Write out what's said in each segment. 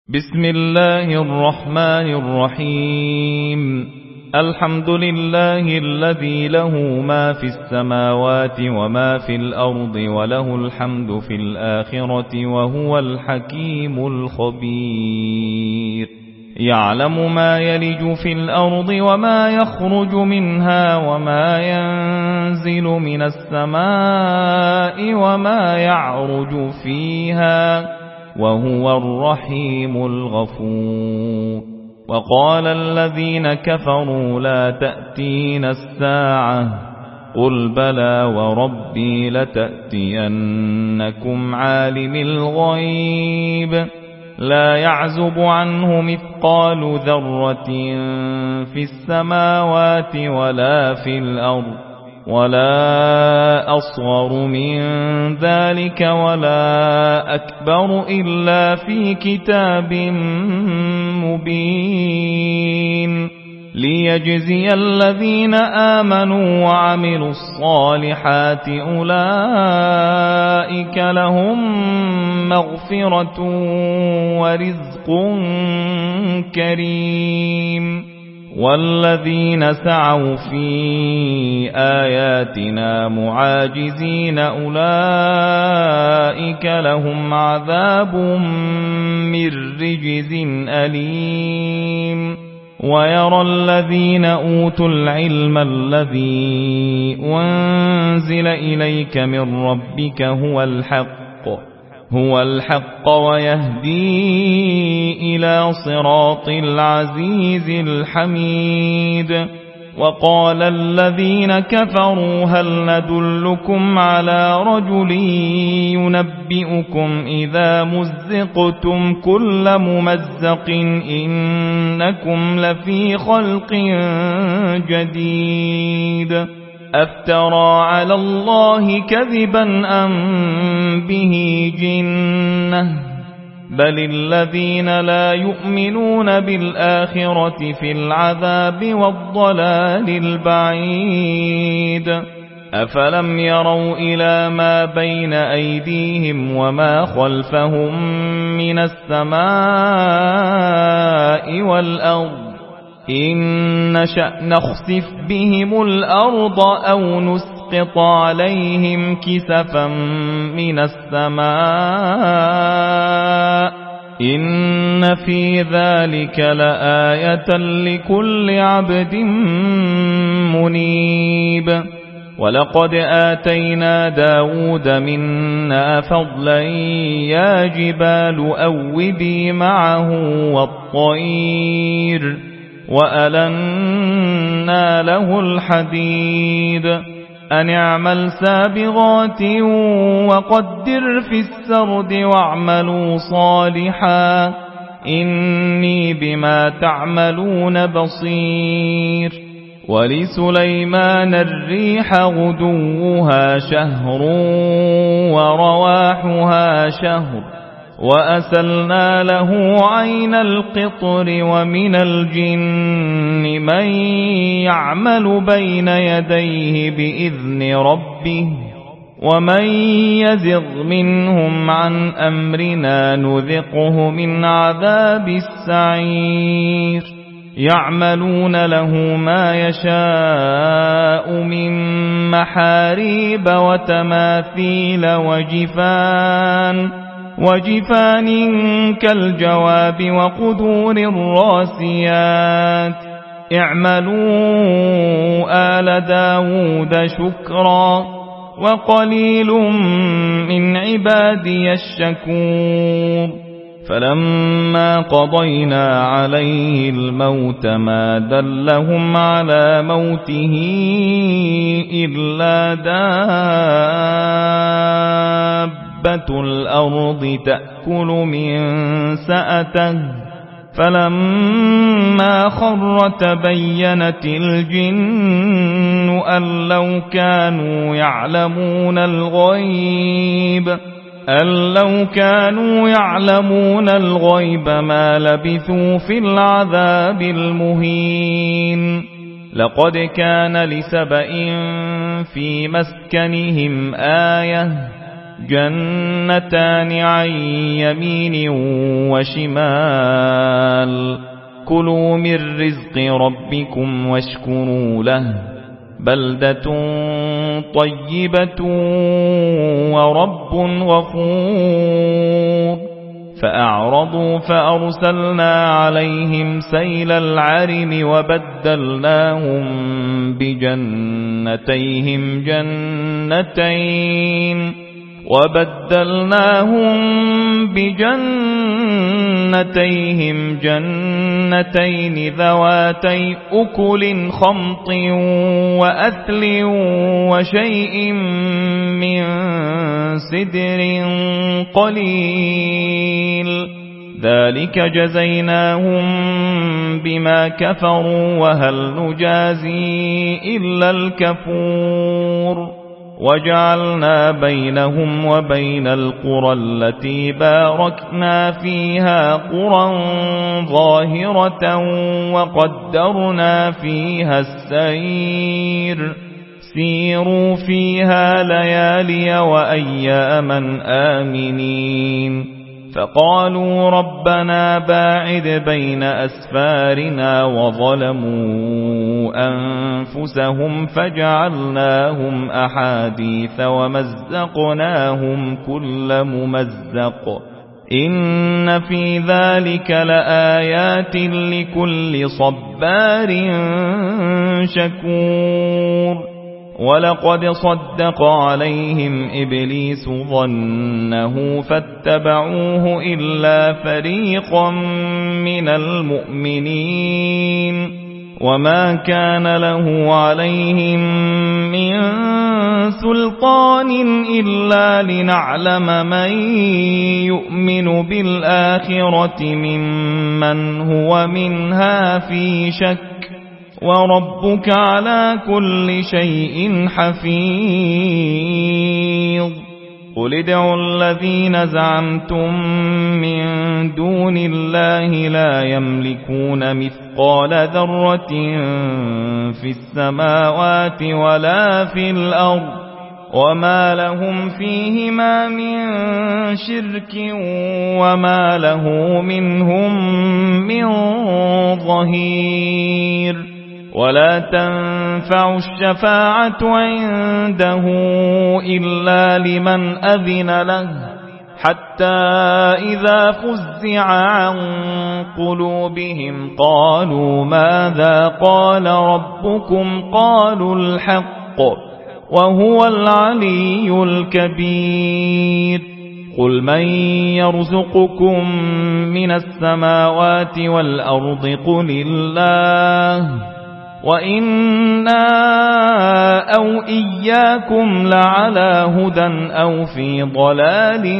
بسم الله الرحمن الرحيم. الحمد لله الذي له ما في السماوات وما في الأرض وله الحمد في الآخرة وهو الحكيم الخبير. يعلم ما يلج في الأرض وما يخرج منها وما ينزل من السماء وما يعرج فيها وهو الرحيم الغفور. وقال الذين كفروا لا تأتينا الساعة قل بلى وربي لتأتينكم عالم الغيب لا يعزب عنه مثقال ذرة في السماوات ولا في الأرض ولا أصغر من ذلك ولا أكبر إلا في كتاب مبين ليجزي الذين آمنوا وعملوا الصالحات أولئك لهم مغفرة ورزق كريم. والذين سعوا في آياتنا معاجزين أولئك لهم عذاب من رجز أليم. ويرى الذين أوتوا العلم الذي أنزل إليك من ربك هو الحق ويهدي إلى صراط العزيز الحميد. وقال الذين كفروا هل ندلكم على رجل ينبئكم إذا مزقتم كل ممزق إنكم لفي خلق جديد. أفترى على الله كذبا أم به جنة بل الذين لا يؤمنون بالآخرة في العذاب والضلال البعيد. أفلم يروا إلى ما بين أيديهم وما خلفهم من السماء والأرض إن نشأ نخسف بهم الأرض أو نسقط عليهم كسفا من السماء إن في ذلك لآية لكل عبد منيب. ولقد آتينا داود منا فضلا يا جبال أوبي معه والطير وألنا له الحديد أن اعمل سابغات وقدر في السرد واعملوا صالحا إني بما تعملون بصير. ولسليمان الريح غدوها شهر ورواحها شهر وأسلنا له عين القطر ومن الجن من يعمل بين يديه بإذن ربه ومن يزغ منهم عن أمرنا نذقه من عذاب السعير. يعملون له ما يشاء من محاريب وتماثيل وجفان كالجواب وقدور الراسيات. اعملوا آل داود شكرا وقليل من عبادي الشكور. فلما قضينا عليه الموت ما دلهم على موته إلا دابة الأرض تأكل من سأته فلما خر تبينت الجن أن لو كانوا يعلمون الغيب ما لبثوا في العذاب المهين. لقد كان لسبإ في مسكنهم آية جنتان عن يمين وشمال كلوا من رزق ربكم واشكروا له بلدة طيبة ورب غفور فأعرضوا فأرسلنا عليهم سيل العرم وبدلناهم بجنتيهم جنتين ذواتي أكل خمط وأثل وشيء من سدر قليل ذلك جزيناهم بما كفروا وهل نجازي إلا الكفور وجعلنا بينهم وبين القرى التي باركنا فيها قرى ظاهرة وقدرنا فيها السير سيروا فيها ليالي وأياما آمنين فقالوا ربنا باعد بين أسفارنا وظلموا أنفسهم فجعلناهم أحاديث ومزقناهم كل ممزق إن في ذلك لآيات لكل صبار شكور ولقد صدق عليهم إبليس ظنه فاتبعوه إلا فريقا من المؤمنين وما كان له عليهم من سلطان إلا لنعلم من يؤمن بالآخرة ممن هو منها في شك وربك على كل شيء حفيظ قل ادعوا الذين زعمتم من دون الله لا يملكون مثقال ذرة في السماوات ولا في الأرض وما لهم فيهما من شرك وما له منهم من ظهير ولا تنفع الشفاعة عنده إلا لمن أذن له حتى إذا فزع عن قلوبهم قالوا ماذا قال ربكم قالوا الحق وهو العلي الكبير قل من يرزقكم من السماوات والأرض قل الله وإنا أو إياكم لعلى هدى أو في ضلال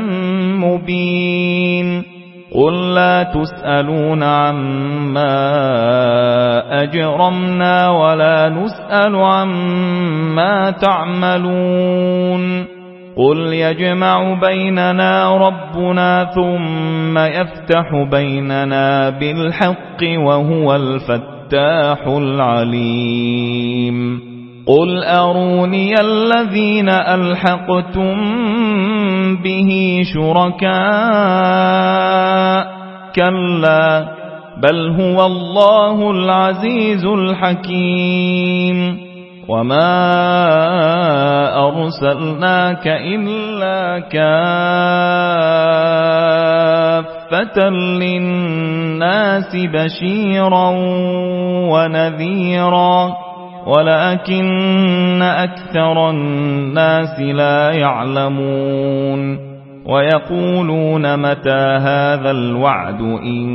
مبين قل لا تسألون عما أجرمنا ولا نسأل عما تعملون قل يجمع بيننا ربنا ثم يفتح بيننا بالحق وهو الفتاح العليم قل أروني الذين ألحقتم به شركاء كلا بل هو الله العزيز الحكيم وما أرسلناك إلا كافة للناس بشيرا ونذيرا ولكن أكثر الناس لا يعلمون ويقولون متى هذا الوعد إن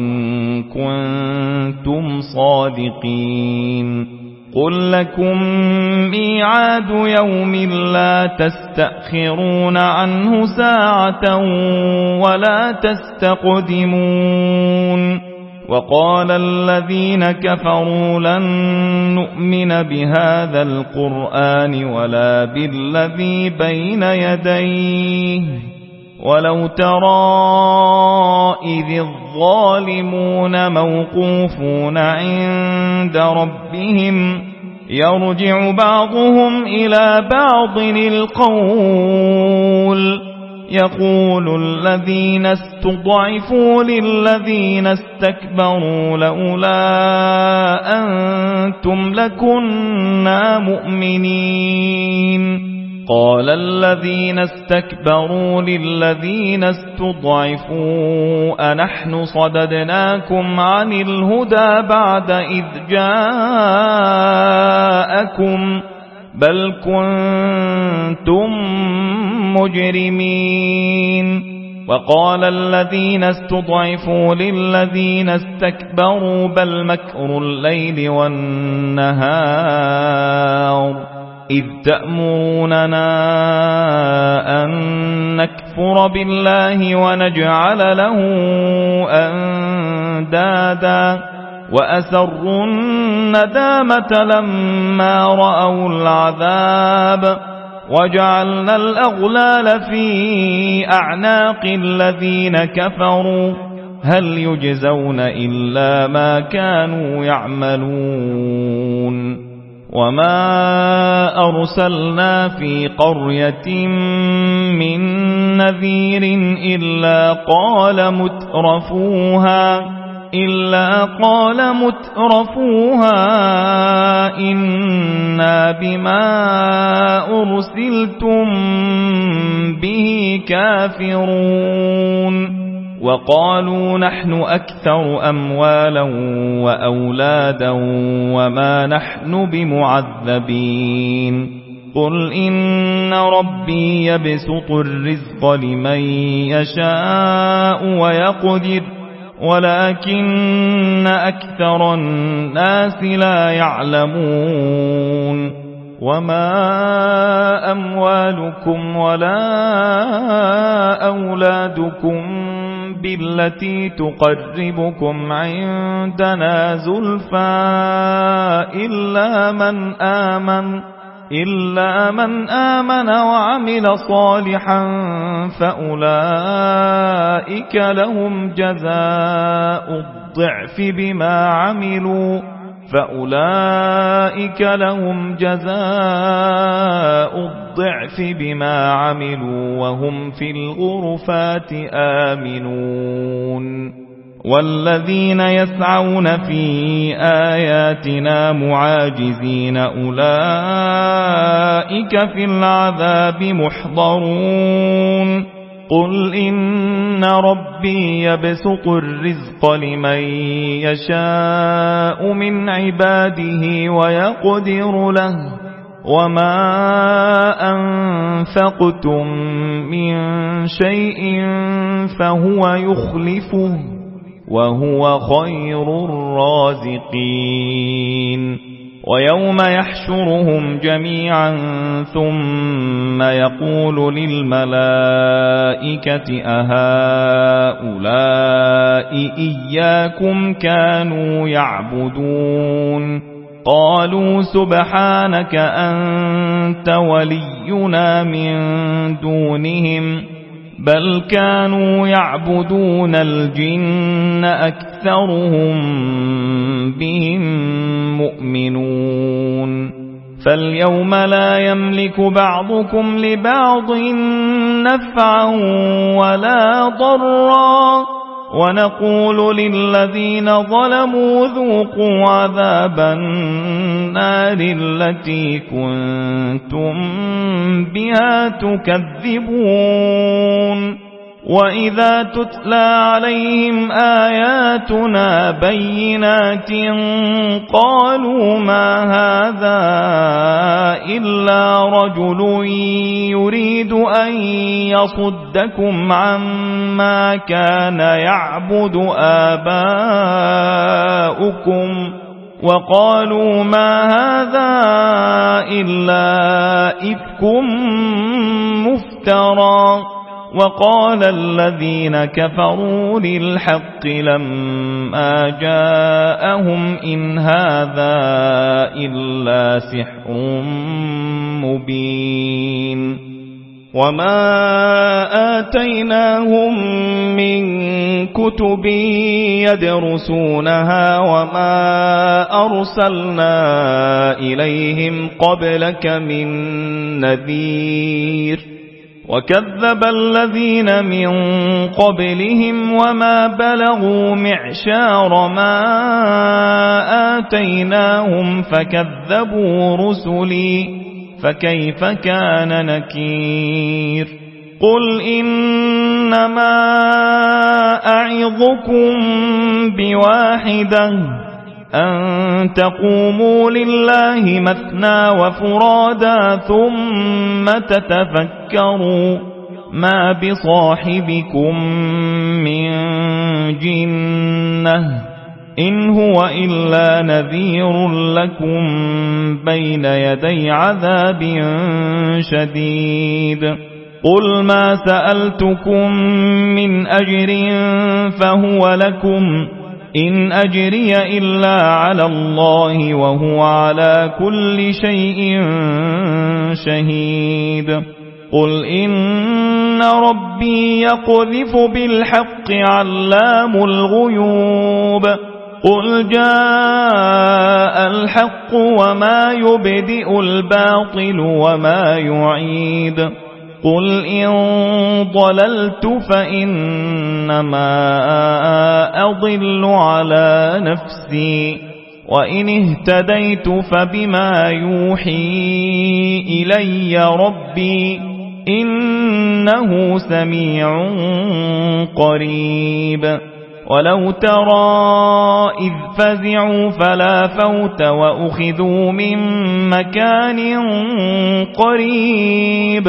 كنتم صادقين قل لكم ميعاد يوم لا تستأخرون عنه ساعة ولا تستقدمون وقال الذين كفروا لن نؤمن بهذا القرآن ولا بالذي بين يديه ولو ترى إذ الظالمون موقوفون عند ربهم يرجع بعضهم إلى بعض القول يقول الذين استضعفوا للذين استكبروا لولا أنتم لكنا مؤمنين قال الذين استكبروا للذين استضعفوا أنحن صددناكم عن الهدى بعد إذ جاءكم بل كنتم مجرمين وقال الذين استضعفوا للذين استكبروا بل مكر الليل والنهار إذ تأمروننا أن نكفر بالله ونجعل له أندادا وأسروا الندامة لما رأوا العذاب وجعلنا الأغلال في أعناق الذين كفروا هل يجزون إلا ما كانوا يعملون وما أرسلنا في قرية من نذير إلا قال مترفوها إنا بما أرسلتم به كافرون وقالوا نحن أكثر أموالا وأولادا وما نحن بمعذبين قل إن ربي يبسط الرزق لمن يشاء ويقدر ولكن أكثر الناس لا يعلمون وما أموالكم ولا أولادكم بالتي تقربكم عندنا زلفى إلا من آمن وعمل صالحا فأولئك لهم جزاء الضعف بما عملوا وهم في الغرفات آمنون والذين يسعون في آياتنا معاجزين أولئك في العذاب محضرون قل إن ربي يبسط الرزق لمن يشاء من عباده ويقدر له وما أنفقتم من شيء فهو يخلفه وهو خير الرازقين ويوم يحشرهم جميعا ثم يقول للملائكة أهؤلاء إياكم كانوا يعبدون قالوا سبحانك أنت ولينا من دونهم بل كانوا يعبدون الجن أكثرهم بهم مؤمنون فاليوم لا يملك بعضكم لبعض نفعا ولا ضرا ونقول للذين ظلموا ذوقوا عذاب النار التي كنتم بها تكذبون وإذا تتلى عليهم آياتنا بينات قالوا ما هذا إلا رجل يريد أن يصدكم عما كان يعبد آباؤكم وقالوا ما هذا إلا إفك مفترى وقال الذين كفروا للحق لما جاءهم إن هذا إلا سحر مبين وما آتيناهم من كتب يدرسونها وما أرسلنا إليهم قبلك من نذير وكذب الذين من قبلهم وما بلغوا معشار ما آتيناهم فكذبوا رسلي فكيف كان نكير قل إنما أعظكم بواحدة أن تقوموا لله مثنى وفرادا ثم تتفكروا ما بصاحبكم من جنة إن هو إلا نذير لكم بين يدي عذاب شديد قل ما سألتكم من أجر فهو لكم إن أجري إلا على الله وهو على كل شيء شهيد قل إن ربي يقذف بالحق علام الغيوب قل جاء الحق وما يبدئ الباطل وما يعيد قل إن ضللت فإنما أضل على نفسي وإن اهتديت فبما يوحي إلي ربي إنه سميع قريب ولو ترى إذ فزعوا فلا فوت وأخذوا من مكان قريب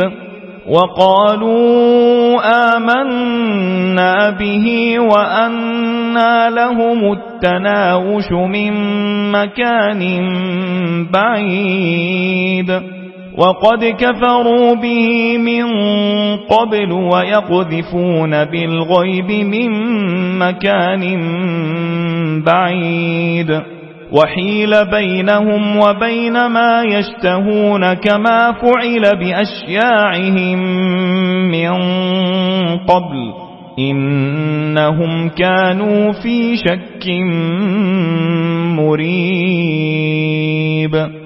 وقالوا آمنا به وأنى لهم التناوش من مكان بعيد وقد كفروا به من قبل ويقذفون بالغيب من مكان بعيد وحيل بينهم وبين ما يشتهون كما فعل بأشياعهم من قبل إنهم كانوا في شك مريب